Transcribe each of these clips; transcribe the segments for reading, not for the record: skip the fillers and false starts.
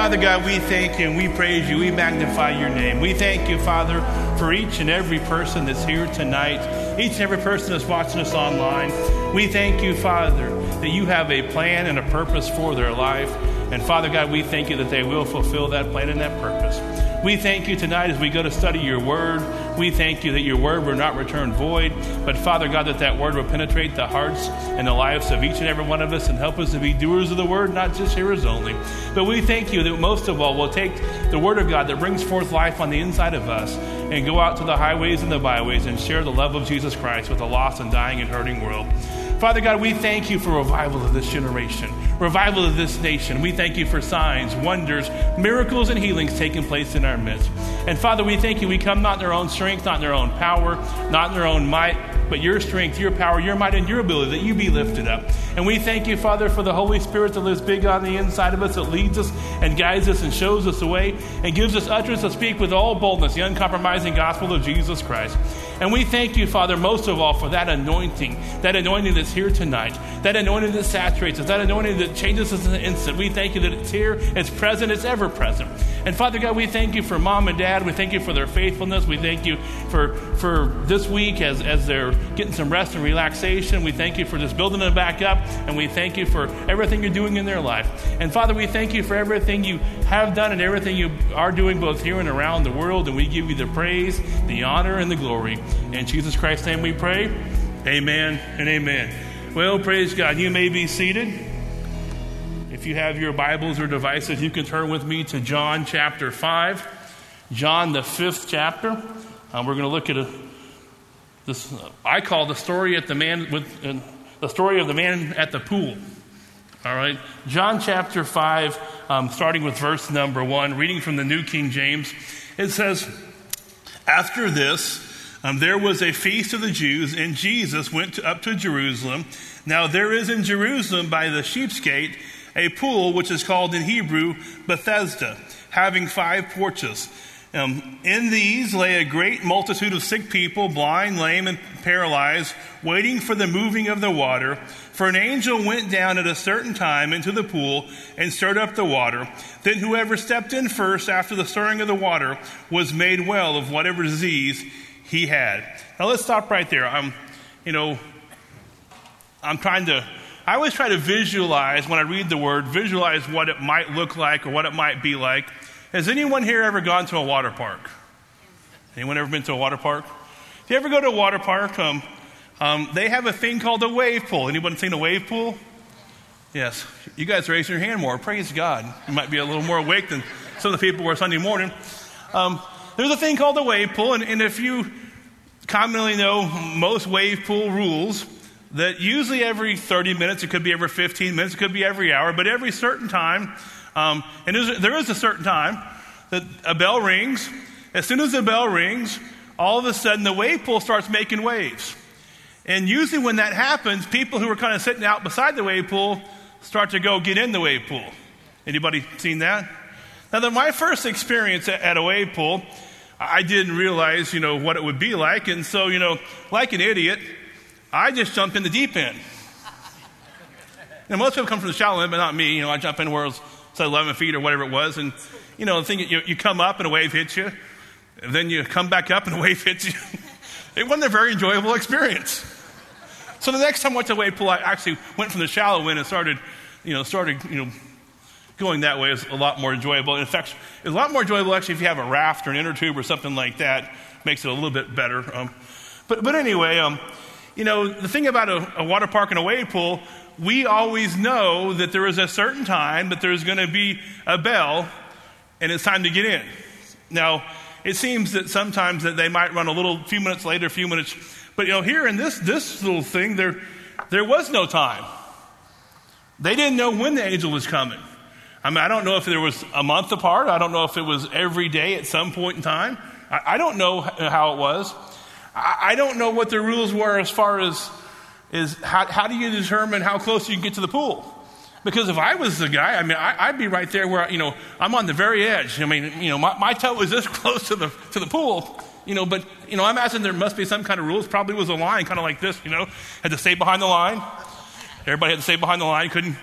Father God, we thank you and we praise you. We magnify your name. We thank you, Father, for each and every person that's here tonight, each and every person that's watching us online. We thank you, Father, that you have a plan and a purpose for their life. And Father God, we thank you that they will fulfill that plan and that purpose. We thank you tonight as we go to study your word. We thank you that your word will not return void, but Father God, that word will penetrate the hearts and the lives of each and every one of us and help us to be doers of the word, not just hearers only. But we thank you that most of all, we'll take the word of God that brings forth life on the inside of us and go out to the highways and the byways and share the love of Jesus Christ with a lost and dying and hurting world. Father God, we thank you for revival of this generation, revival of this nation. We thank you for signs, wonders, miracles, and healings taking place in our midst. And Father, we thank you. We come not in our own strength, not in our own power, not in our own might, but your strength, your power, your might, and your ability, that you be lifted up. And we thank you, Father, for the Holy Spirit that lives big on the inside of us, that leads us and guides us and shows us the way and gives us utterance to speak with all boldness the uncompromising gospel of Jesus Christ. And we thank you, Father, most of all for that anointing that's here tonight, that anointing that saturates us, that anointing that changes us in an instant. We thank you that it's here, it's present, it's ever present. And Father God, we thank you for Mom and Dad. We thank you for their faithfulness. We thank you for this week as they're getting some rest and relaxation. We thank you for just building them back up, and we thank you for everything you're doing in their life. And Father, we thank you for everything you have done and everything you are doing both here and around the world, and we give you the praise, the honor, and the glory. In Jesus Christ's name we pray. Amen and amen. Well, praise God. You may be seated. If you have your Bibles or devices, you can turn with me to John chapter 5. John, the 5th chapter. We're going to look at this. I call the story of the man at the pool. All right, John chapter 5, starting with verse number 1, reading from the New King James. It says, "After this, there was a feast of the Jews, and Jesus went up to Jerusalem. Now there is in Jerusalem by the Sheep's Gate a pool, which is called in Hebrew Bethesda, having 5 porches. In these lay a great multitude of sick people, blind, lame, and paralyzed, waiting for the moving of the water. For an angel went down at a certain time into the pool and stirred up the water. Then whoever stepped in first after the stirring of the water was made well of whatever disease he had." Now let's stop right there. I always try to visualize, when I read the word, visualize what it might look like or what it might be like. Has anyone here ever gone to a water park? Anyone ever been to a water park? If you ever go to a water park, they have a thing called a wave pool. Anyone seen a wave pool? Yes. You guys raise your hand more. Praise God. You might be a little more awake than some of the people who are Sunday morning. There's a thing called a wave pool, and if you commonly know most wave pool rules, that usually every 30 minutes, it could be every 15 minutes, it could be every hour, but every certain time, there is a certain time that a bell rings. As soon as the bell rings, all of a sudden the wave pool starts making waves. And usually when that happens, people who are kind of sitting out beside the wave pool start to go get in the wave pool. Anybody seen that? Now, my first experience at a wave pool, I didn't realize, what it would be like. And so, like an idiot, I just jumped in the deep end. Now, most people come from the shallow end, but not me. I jump in where it was 11 feet or whatever it was. And, the thing, you come up and a wave hits you. And then you come back up and a wave hits you. It wasn't a very enjoyable experience. So the next time I went to a wave pool, I actually went from the shallow end and started going that way. It was a lot more enjoyable. In fact, it's a lot more enjoyable actually if you have a raft or an inner tube or something like that. Makes it a little bit better. But anyway, the thing about a water park and a wave pool, we always know that there is a certain time that there's going to be a bell and it's time to get in. Now, it seems that sometimes that they might run a few minutes later, a few minutes. But, here in this little thing, there was no time. They didn't know when the angel was coming. I don't know if there was a month apart. I don't know if it was every day at some point in time. I don't know how it was. I don't know what the rules were as far as how do you determine how close you can get to the pool? Because if I was the guy, I'd be right there where, I'm on the very edge. My toe is this close to the pool, but, I imagine there must be some kind of rules. Probably was a line kind of like this, had to stay behind the line. Everybody had to stay behind the line.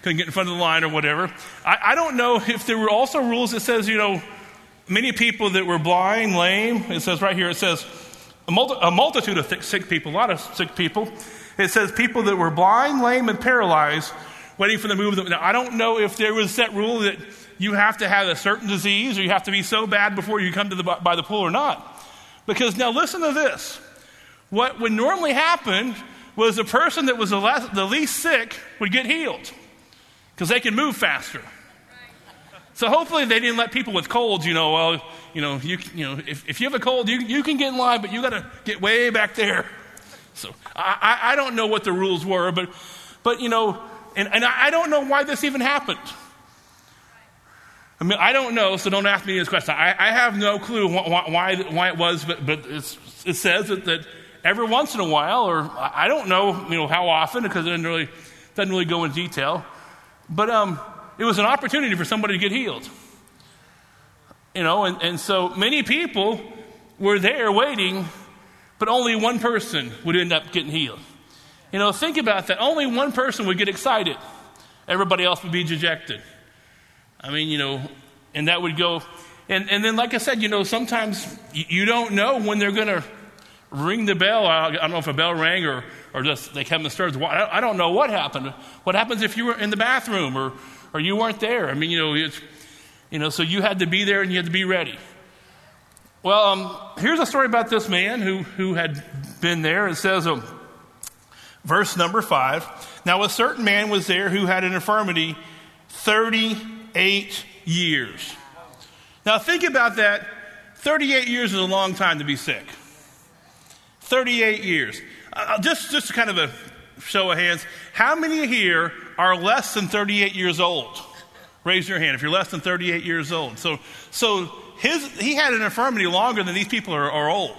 couldn't get in front of the line or whatever. I don't know if there were also rules that says, many people that were blind, lame. It says right here, it says a multitude of sick people, a lot of sick people. It says people that were blind, lame, and paralyzed, waiting for the move. Now, I don't know if there was a set rule that you have to have a certain disease or you have to be so bad before you come by the pool or not. Because now listen to this. What would normally happen was the person that was the least sick would get healed because they can move faster. So hopefully they didn't let people with colds, if you have a cold, you can get in line, but you got to get way back there. So I don't know what the rules were, but and I don't know why this even happened. I mean, I don't know, so don't ask me this question. I have no clue why it was, but it says that every once in a while, or I don't know, how often, because it doesn't really go into detail. But it was an opportunity for somebody to get healed. And so many people were there waiting, but only one person would end up getting healed. Think about that. Only one person would get excited. Everybody else would be dejected. I mean, and that would go. And then, like I said, sometimes you don't know when they're going to ring the bell. I don't know if a bell rang or just they come and stirred the water. I don't know what happened. What happens if you were in the bathroom or you weren't there? I mean, so you had to be there and you had to be ready. Well, here's a story about this man who had been there. It says, verse number 5, now a certain man was there who had an infirmity 38 years. Now think about that. 38 years is a long time to be sick. 38 years. Just kind of a show of hands. How many here are less than 38 years old? Raise your hand if you're less than 38 years old. So he had an infirmity longer than these people are old.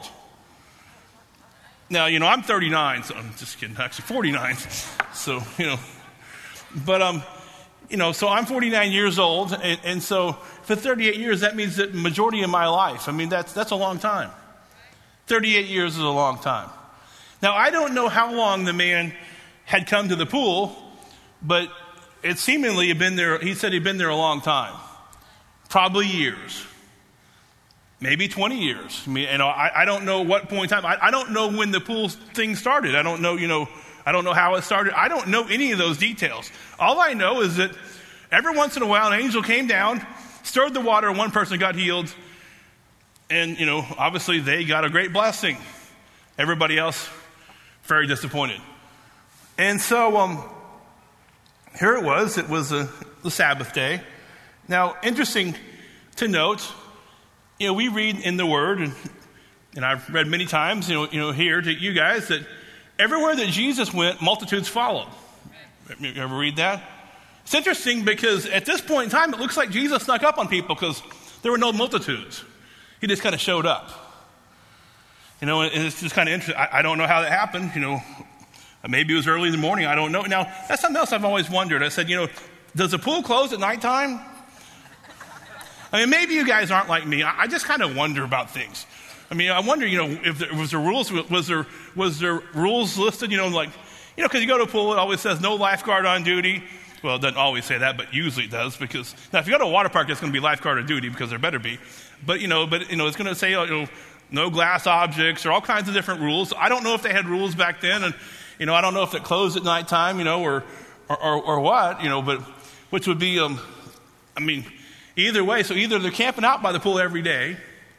Now, I'm 39, so I'm just kidding. Actually, 49. So, but, so I'm 49 years old. And so for 38 years, that means that the majority of my life, I mean, that's a long time. 38 years is a long time. Now, I don't know how long the man had come to the pool, but it seemingly had been there. He said he'd been there a long time, probably years, maybe 20 years. I mean, I don't know what point in time. I don't know when the pool thing started. I don't know, I don't know how it started. I don't know any of those details. All I know is that every once in a while, an angel came down, stirred the water, and one person got healed. And, obviously they got a great blessing. Everybody else, very disappointed. And so, here it was. It was the Sabbath day. Now, interesting to note, we read in the Word, and I've read many times, here to you guys, that everywhere that Jesus went, multitudes followed. You ever read that? It's interesting because at this point in time, it looks like Jesus snuck up on people because there were no multitudes. He just kind of showed up. And it's just kind of interesting. I don't know how that happened. Maybe it was early in the morning. I don't know. Now, that's something else I've always wondered. I said, does the pool close at nighttime? I mean, maybe you guys aren't like me. I just kind of wonder about things. I mean, I wonder, if there was rules. Was there rules listed? Because you go to a pool, it always says no lifeguard on duty. Well, it doesn't always say that, but usually it does. Because now, if you go to a water park, it's going to be lifeguard on duty because there better be. But it's going to say no glass objects or all kinds of different rules. I don't know if they had rules back then, and I don't know if it closed at nighttime, or what, but which would be, either way. So either they're camping out by the pool every day,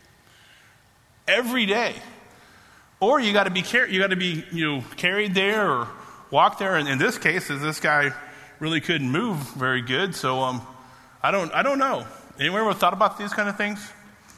or you got to be carried there or walk there. And in this case, this guy really couldn't move very good, so I don't know. Anyone ever thought about these kind of things?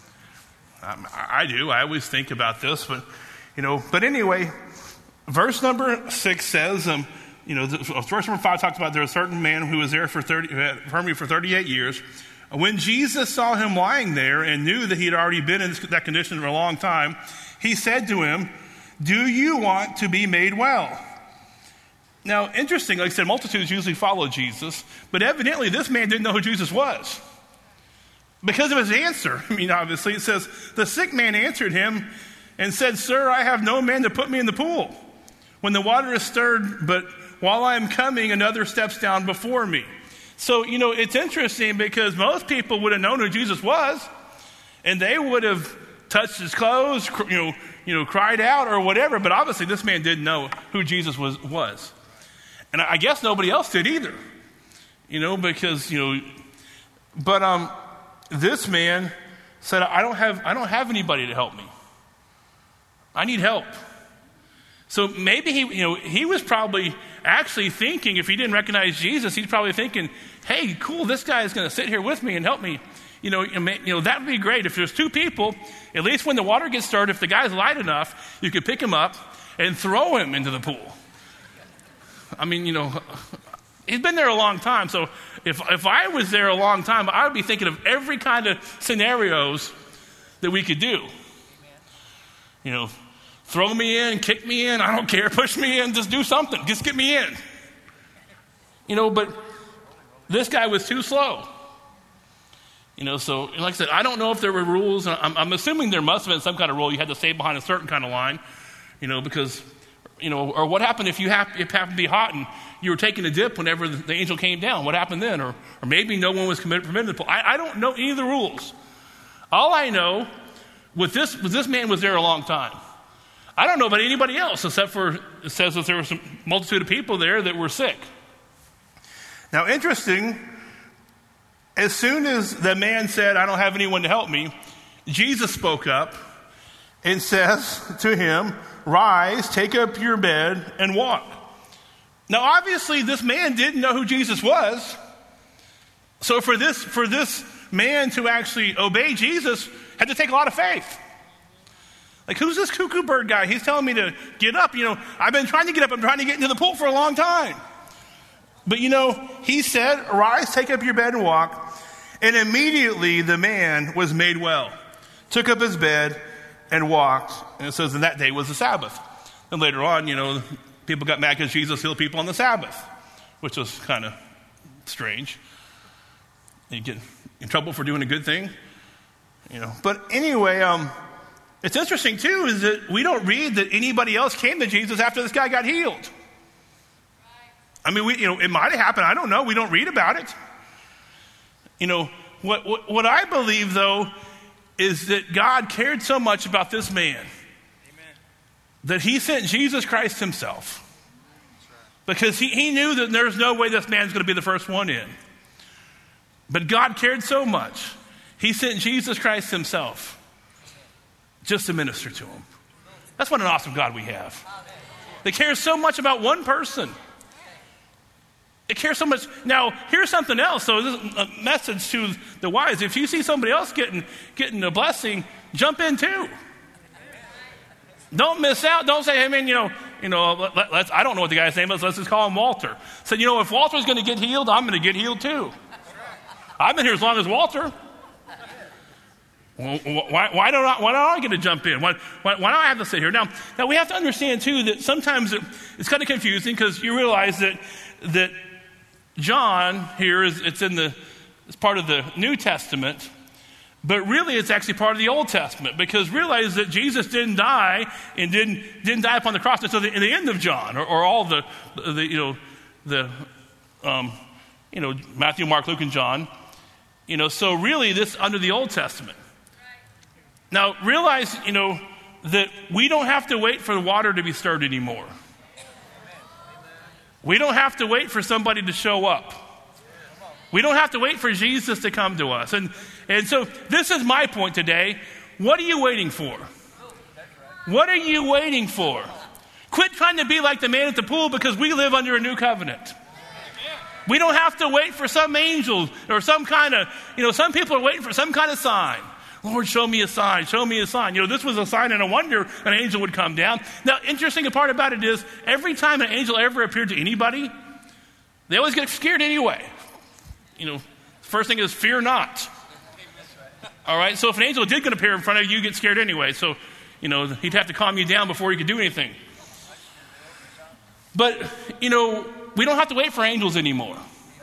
I do. I always think about this, but anyway, verse number 6 says, verse number 5 talks about there was a certain man who was there who had infirmity for 38 years. When Jesus saw him lying there and knew that he had already been in that condition for a long time, he said to him, "Do you want to be made well?" Now, interesting, like I said, multitudes usually follow Jesus, but evidently this man didn't know who Jesus was. Because of his answer, obviously, it says, the sick man answered him and said, "Sir, I have no man to put me in the pool when the water is stirred, but while I am coming, another steps down before me." So, it's interesting because most people would have known who Jesus was, and they would have touched his clothes, cried out or whatever. But obviously this man didn't know who Jesus was. And I guess nobody else did either, because, but this man said, I don't have anybody to help me. I need help. So maybe he was probably actually thinking, if he didn't recognize Jesus, he's probably thinking, hey, cool, this guy is going to sit here with me and help me. That would be great. If there's two people, at least when the water gets stirred, if the guy's light enough, you could pick him up and throw him into the pool. I mean, he's been there a long time. So if I was there a long time, I would be thinking of every kind of scenarios that we could do. Throw me in, kick me in, I don't care, push me in, just do something, just get me in. But this guy was too slow. So like I said, I don't know if there were rules. I'm assuming there must have been some kind of rule. You had to stay behind a certain kind of line, because, or what happened if it happened to be hot and you were taking a dip whenever the angel came down? What happened then? Or maybe no one was permitted to pull. I don't know any of the rules. All I know was this man was there a long time. I don't know about anybody else, except for it says that there was a multitude of people there that were sick. Now, interesting, as soon as the man said, I don't have anyone to help me, Jesus spoke up and says to him, rise, take up your bed, and walk. Now, obviously, this man didn't know who Jesus was. So for this man to actually obey Jesus had to take a lot of faith. Like, who's this cuckoo bird guy? He's telling me to get up. I've been trying to get up. I'm trying to get into the pool for a long time. But, he said, rise, take up your bed and walk. And immediately the man was made well, took up his bed and walked. And it says, and that day was the Sabbath. And later on, people got mad because Jesus healed people on the Sabbath, which was kind of strange. You get in trouble for doing a good thing, But anyway, it's interesting, too, is that we don't read that anybody else came to Jesus after this guy got healed. I mean, it might have happened. I don't know. We don't read about it. What I believe, though, is that God cared so much about this man that he sent Jesus Christ himself. Because he knew that there's no way this man's going to be the first one in. But God cared so much, he sent Jesus Christ himself just to minister to him. That's what an awesome God we have. They care so much about one person. They care so much. Now, here's something else. So this is a message to the wise. If you see somebody else getting a blessing, jump in too. Don't miss out. Don't say, hey man, let's, I don't know what the guy's name is. Let's just call him Walter. Said, if Walter's going to get healed, I'm going to get healed too. I've been here as long as Walter. Well, why don't I get to jump in? Why don't I have to sit here? Now we have to understand too that sometimes it's kind of confusing because you realize that John here it's part of the New Testament, but really it's actually part of the Old Testament because realize that Jesus didn't die and didn't die upon the cross until in the end of John or all the Matthew, Mark, Luke, and John. So really this under the Old Testament. Now, realize, that we don't have to wait for the water to be stirred anymore. We don't have to wait for somebody to show up. We don't have to wait for Jesus to come to us. And so this is my point today. What are you waiting for? What are you waiting for? Quit trying to be like the man at the pool because we live under a new covenant. We don't have to wait for some angel or some kind of, some people are waiting for some kind of sign. Lord, show me a sign, show me a sign. This was a sign and a wonder an angel would come down. Now, interesting part about it is every time an angel ever appeared to anybody, they always get scared anyway. First thing is fear not. All right, so if an angel did get appear in front of you, you get scared anyway. So, he'd have to calm you down before he could do anything. But, we don't have to wait for angels anymore.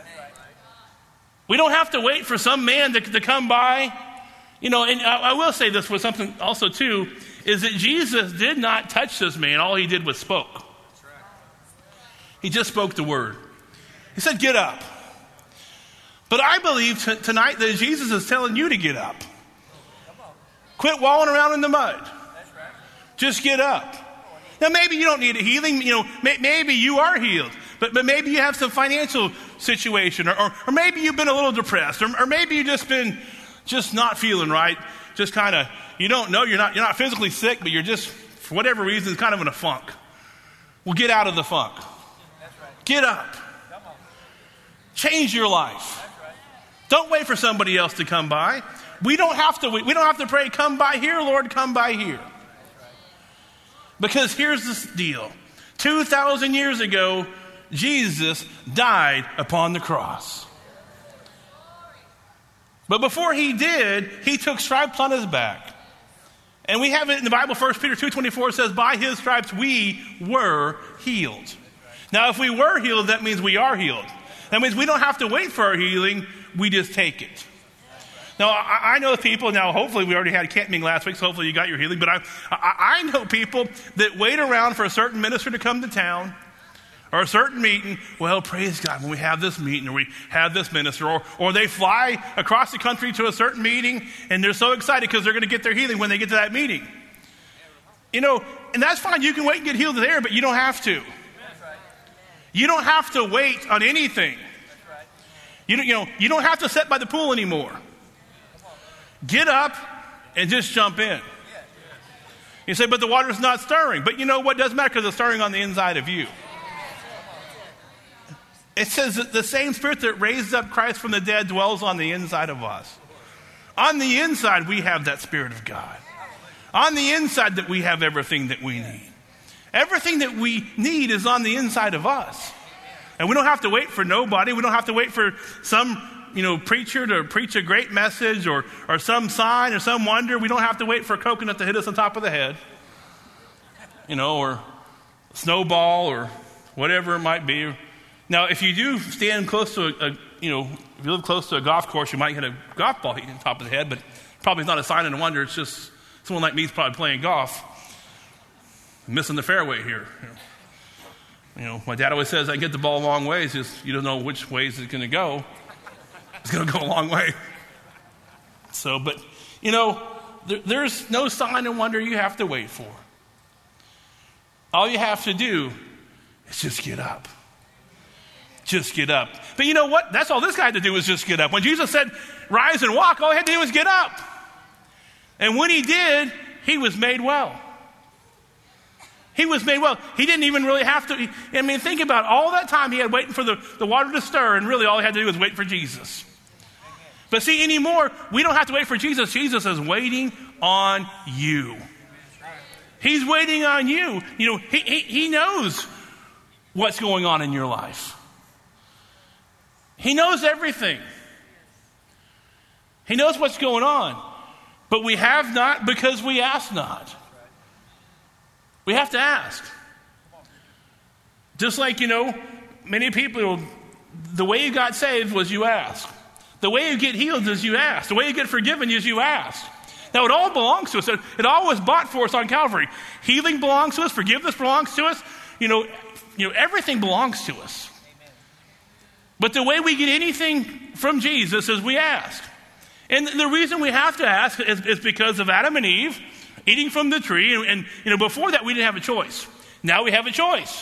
We don't have to wait for some man to come by. And I will say this was something also too, is that Jesus did not touch this man. All he did was spoke. He just spoke the word. He said, get up. But I believe tonight that Jesus is telling you to get up. Quit walling around in the mud. Just get up. Now, maybe you don't need a healing. Maybe you are healed. But maybe you have some financial situation. Or maybe you've been a little depressed. Or maybe you've just been not feeling right. Just kind of, you don't know, you're not physically sick, but you're just, for whatever reason, kind of in a funk. Well, get out of the funk. Get up. Change your life. Don't wait for somebody else to come by. We don't have to pray, come by here, Lord, come by here. Because here's the deal. 2,000 years ago, Jesus died upon the cross. But before he did, he took stripes on his back. And we have it in the Bible, 1 Peter 2:24 says, by his stripes we were healed. Now, if we were healed, that means we are healed. That means we don't have to wait for our healing, we just take it. Now, I know people, now hopefully we already had a camp meeting last week, so hopefully you got your healing, but I know people that wait around for a certain minister to come to town, or a certain meeting. Well, praise God, when we have this meeting, or we have this minister, or they fly across the country to a certain meeting, and they're so excited because they're going to get their healing when they get to that meeting. And that's fine, you can wait and get healed there, but you don't have to. You don't have to wait on anything. You don't have to sit by the pool anymore. Get up and just jump in. You say, but the water's not stirring. But you know what? Doesn't matter because it's stirring on the inside of you. It says that the same Spirit that raised up Christ from the dead dwells on the inside of us. On the inside, we have that Spirit of God. On the inside that we have everything that we need. Everything that we need is on the inside of us. And we don't have to wait for nobody. We don't have to wait for some preacher to preach a great message or some sign or some wonder. We don't have to wait for a coconut to hit us on top of the head, or snowball or whatever it might be. Now, if you do stand close to if you live close to a golf course, you might hit a golf ball hitting on top of the head, but probably not a sign and a wonder. It's just someone like me is probably playing golf, missing the fairway here. My dad always says, I get the ball a long ways. Just you don't know which ways it's going to go. It's going to go a long way. So, but, there's no sign and wonder you have to wait for. All you have to do is just get up. Just get up. But you know what? That's all this guy had to do was just get up. When Jesus said, rise and walk, all he had to do was get up. And when he did, he was made well. He was made well. He didn't even really have to. Think about all that time he had waiting for the water to stir, and really all he had to do was wait for Jesus. But see, anymore, we don't have to wait for Jesus. Jesus is waiting on you. He's waiting on you. He knows what's going on in your life. He knows everything. He knows what's going on. But we have not because we ask not. We have to ask. Just like, many people, the way you got saved was you ask. The way you get healed is you ask. The way you get forgiven is you ask. Now, it all belongs to us. It all was bought for us on Calvary. Healing belongs to us. Forgiveness belongs to us. Everything belongs to us. But the way we get anything from Jesus is we ask. And the reason we have to ask is because of Adam and Eve eating from the tree. And before that, we didn't have a choice. Now we have a choice.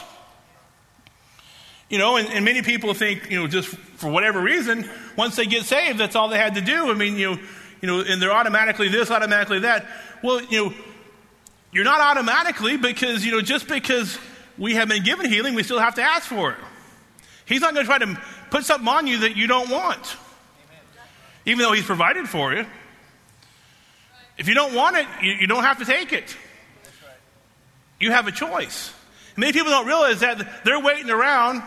And many people think, just for whatever reason, once they get saved, that's all they had to do. And they're automatically this, automatically that. Well, you're not automatically because, just because we have been given healing, we still have to ask for it. He's not going to try to put something on you that you don't want, even though he's provided for you. If you don't want it, you don't have to take it. You have a choice. Many people don't realize that they're waiting around,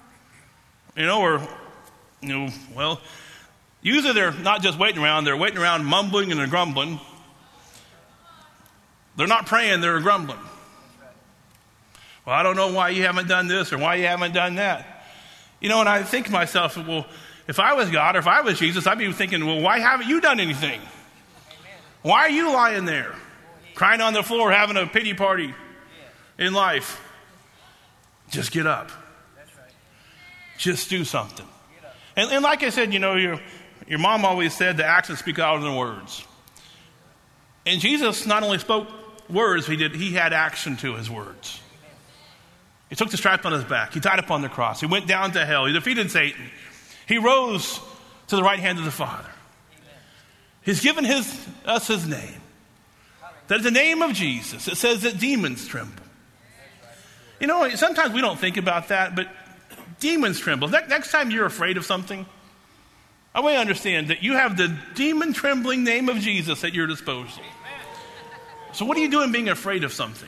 usually they're not just waiting around, they're waiting around mumbling and they're grumbling. They're not praying, they're grumbling. Well, I don't know why you haven't done this or why you haven't done that. And I think to myself, well, if I was God or if I was Jesus, I'd be thinking, well, why haven't you done anything? Why are you lying there, crying on the floor, having a pity party in life? Just get up. Just do something. And like I said, your mom always said the actions speak louder than words. And Jesus not only spoke words, he had action to his words. He took the stripes on his back. He died upon the cross. He went down to hell. He defeated Satan. He rose to the right hand of the Father. He's given us his name. That is the name of Jesus. It says that demons tremble. Sometimes we don't think about that, but demons tremble. Next time you're afraid of something, I want you to understand that you have the demon-trembling name of Jesus at your disposal. So what are you doing being afraid of something?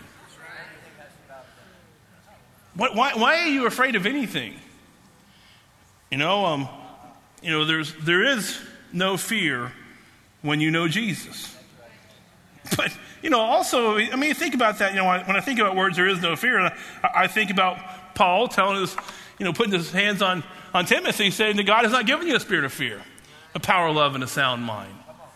Why are you afraid of anything? There is no fear when you know Jesus. But, also, think about that. When I think about words, there is no fear. I think about Paul telling us, putting his hands on Timothy, saying that God has not given you a spirit of fear, a power, love, and a sound mind.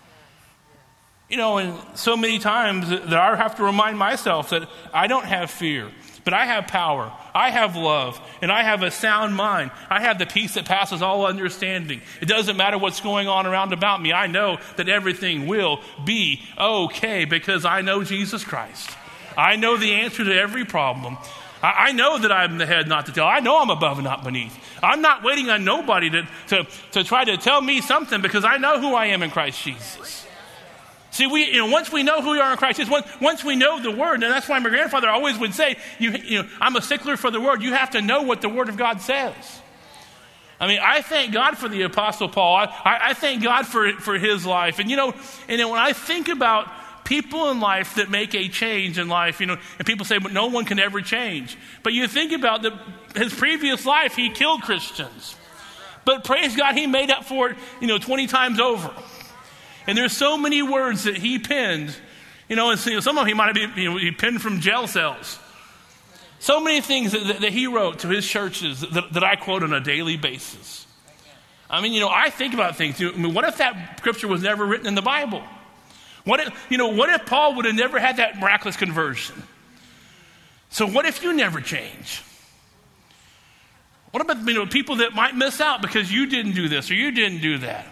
And so many times that I have to remind myself that I don't have fear, but I have power, I have love, and I have a sound mind. I have the peace that passes all understanding. It doesn't matter what's going on around about me. I know that everything will be okay because I know Jesus Christ. I know the answer to every problem. I know that I'm the head, not the tail. I know I'm above and not beneath. I'm not waiting on nobody to try to tell me something because I know who I am in Christ Jesus. See, once we know who we are in Christ Jesus, once we know the Word, and that's why my grandfather always would say, I'm a stickler for the Word. You have to know what the Word of God says. I thank God for the Apostle Paul. I thank God for his life. And then when I think about people in life that make a change in life, and people say, but no one can ever change. But you think about his previous life, he killed Christians. But praise God, he made up for it, 20 times over. And there's so many words that he penned, and some of them he might have been, he penned from jail cells. So many things that he wrote to his churches that I quote on a daily basis. I think about things. What if that scripture was never written in the Bible? What if Paul would have never had that miraculous conversion? So what if you never change? What about people that might miss out because you didn't do this or you didn't do that?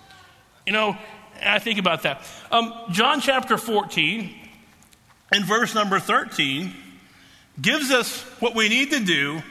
I think about that. John chapter 14 and verse number 13 gives us what we need to do.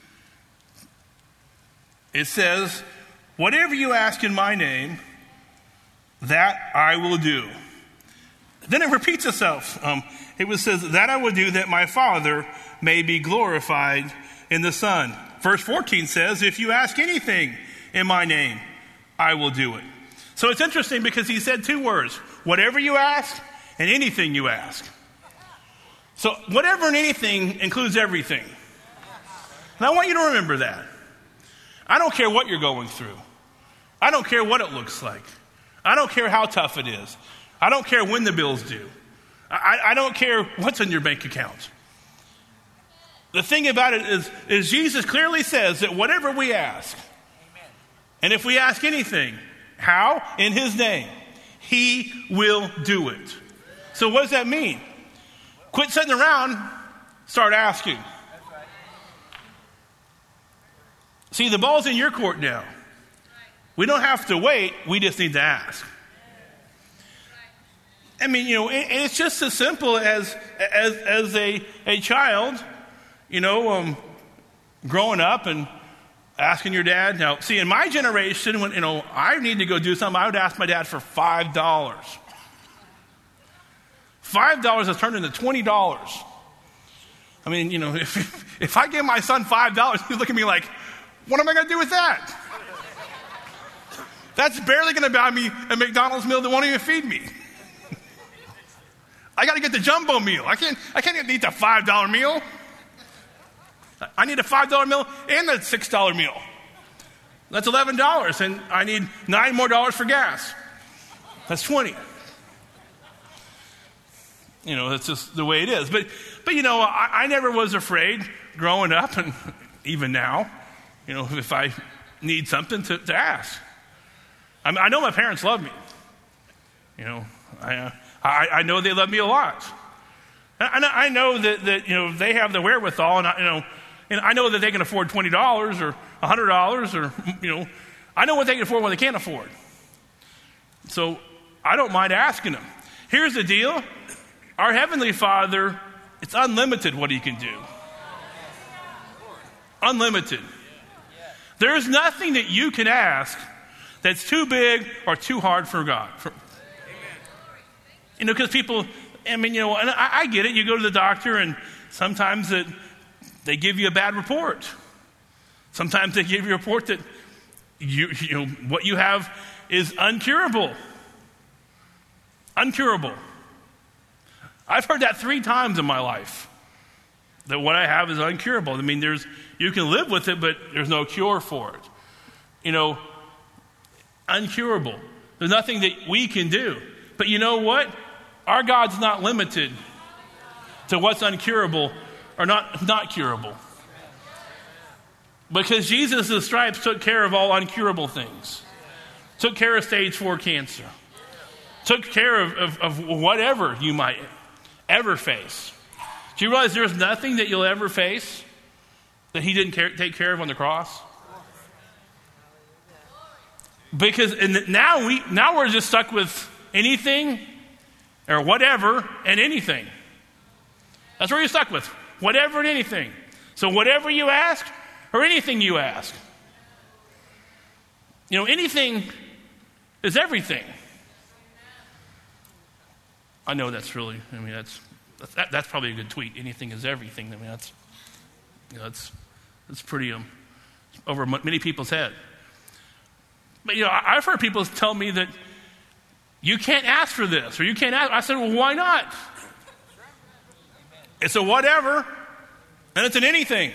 It says, whatever you ask in my name, that I will do. Then it repeats itself. It says, that I will do that my Father may be glorified in the Son. Verse 14 says, if you ask anything in my name, I will do it. So it's interesting because he said two words, whatever you ask and anything you ask. So whatever and anything includes everything. And I want you to remember that. I don't care what you're going through. I don't care what it looks like. I don't care how tough it is. I don't care when the bill's due. I don't care what's in your bank account. The thing about it is Jesus clearly says that whatever we ask, and if we ask anything, how? In his name, he will do it. So what does that mean? Quit sitting around, start asking. See, the ball's in your court now. We don't have to wait, we just need to ask. It's just as simple as a child, growing up and asking your dad. Now, see, in my generation, when I need to go do something, I would ask my dad for $5. $5 has turned into $20. If I give my son $5, he'll look at me like, what am I going to do with that? That's barely going to buy me a McDonald's meal that won't even feed me. I got to get the jumbo meal. I can't eat the $5 meal. I need a $5 meal and a $6 meal. That's $11, and I need $9 more for gas. That's $20. That's just the way it is. But I never was afraid growing up, and even now, if I need something to ask. I know my parents love me. I know they love me a lot. I know that they have the wherewithal, and I know that they can afford $20 or $100 or I know what they can afford and what they can't afford. So I don't mind asking them. Here's the deal. Our Heavenly Father, it's unlimited what he can do. Unlimited. There's nothing that you can ask that's too big or too hard for God. Because people, and I get it. You go to the doctor and sometimes they give you a bad report. Sometimes they give you a report that what you have is uncurable. Uncurable. I've heard that 3 times in my life, that what I have is uncurable. You can live with it, but there's no cure for it. Uncurable. There's nothing that we can do. But you know what? Our God's not limited to what's uncurable or not curable. Because Jesus' stripes took care of all uncurable things. Took care of stage 4 cancer. Took care of whatever you might ever face. Do you realize there's nothing that you'll ever face that he didn't take care of on the cross? Because now we're just stuck with anything or whatever and anything. That's where you're stuck with. Whatever and anything. So whatever you ask or anything you ask. Anything is everything. I know that's really, that's probably a good tweet. Anything is everything. That's pretty over many people's head. But I've heard people tell me that you can't ask for this or you can't ask. I said, well, why not? It's a whatever, and it's an anything.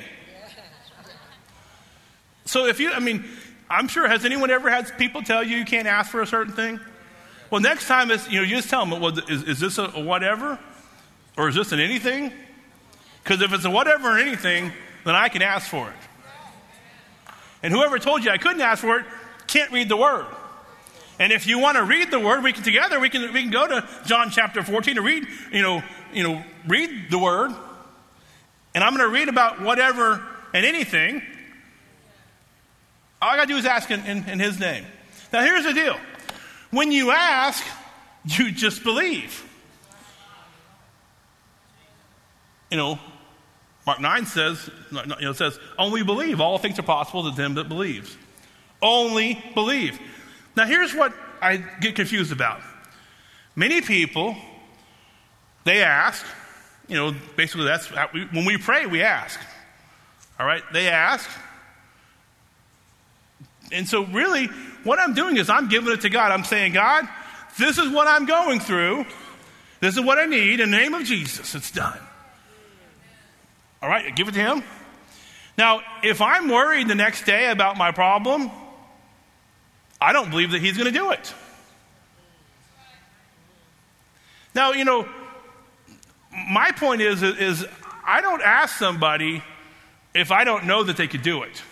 So I'm sure, has anyone ever had people tell you can't ask for a certain thing? Well, next time you just tell them, well, is this a whatever? Or is this an anything? Because if it's a whatever or anything, then I can ask for it. And whoever told you I couldn't ask for it can't read the Word. And if you want to read the Word, we can go to John chapter 14 to read, read the Word. And I'm going to read about whatever and anything. All I got to do is ask in his name. Now here's the deal. When you ask, you just believe. Mark 9 says, only believe. All things are possible to them that believes. Only believe. Now here's what I get confused about. Many people, they ask, basically that's when we pray, we ask. All right? They ask. And so really, what I'm doing is I'm giving it to God. I'm saying, God, this is what I'm going through. This is what I need. In the name of Jesus, it's done. All right, give it to him. Now, if I'm worried the next day about my problem, I don't believe that he's going to do it. Now, my point is I don't ask somebody if I don't know that they could do it.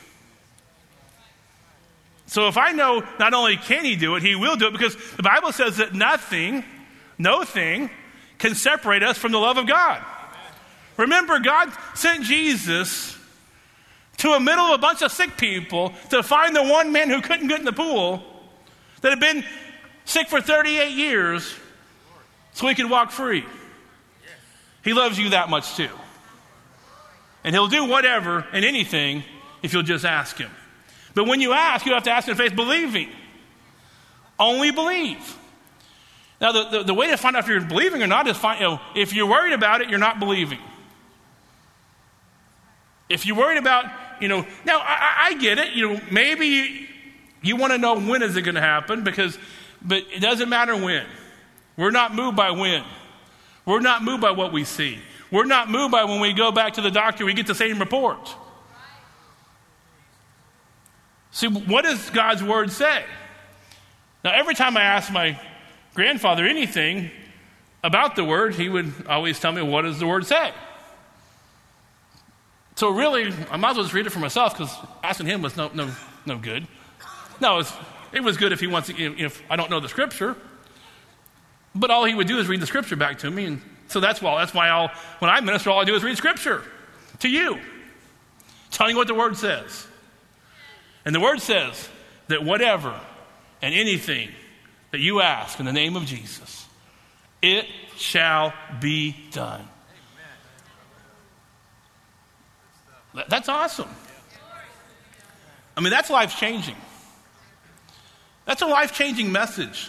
So if I know not only can he do it, he will do it, because the Bible says that no thing can separate us from the love of God. Remember, God sent Jesus to a middle of a bunch of sick people to find the one man who couldn't get in the pool, that had been sick for 38 years, so he could walk free. He loves you that much too. And he'll do whatever and anything if you'll just ask him. But when you ask, you have to ask in faith, believing. Only believe. Now, the way to find out if you're believing or not is if you're worried about it, you're not believing. If you're worried about, now I get it. Maybe you want to know when is it going to happen, but it doesn't matter when. We're not moved by when. We're not moved by what we see. We're not moved by when we go back to the doctor, we get the same report. See, what does God's word say? Now, every time I ask my grandfather anything about the word, he would always tell me, what does the word say? So really, I might as well just read it for myself, because asking him was no good. No, it was good if I don't know the scripture. But all he would do is read the scripture back to me, and so that's why when I minister, all I do is read scripture to you, telling you what the word says. And the word says, that whatever and anything that you ask in the name of Jesus, it shall be done. That's awesome. I mean, that's life-changing. That's a life-changing message.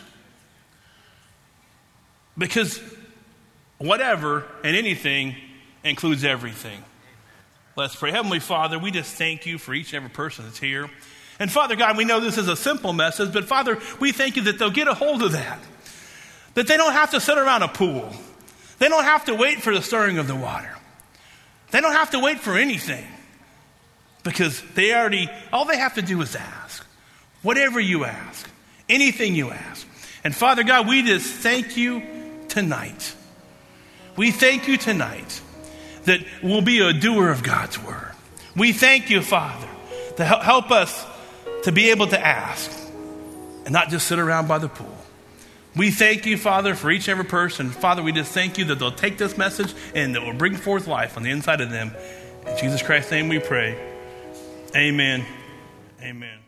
Because whatever and anything includes everything. Let's pray. Heavenly Father, we just thank you for each and every person that's here. And Father God, we know this is a simple message, but Father, we thank you that they'll get a hold of that. That they don't have to sit around a pool. They don't have to wait for the stirring of the water. They don't have to wait for anything. Because all they have to do is ask. Whatever you ask. Anything you ask. And Father God, we just thank you tonight. We thank you tonight that we'll be a doer of God's word. We thank you, Father, to help us to be able to ask and not just sit around by the pool. We thank you, Father, for each and every person. Father, we just thank you that they'll take this message and that will bring forth life on the inside of them. In Jesus Christ's name we pray. Amen. Amen.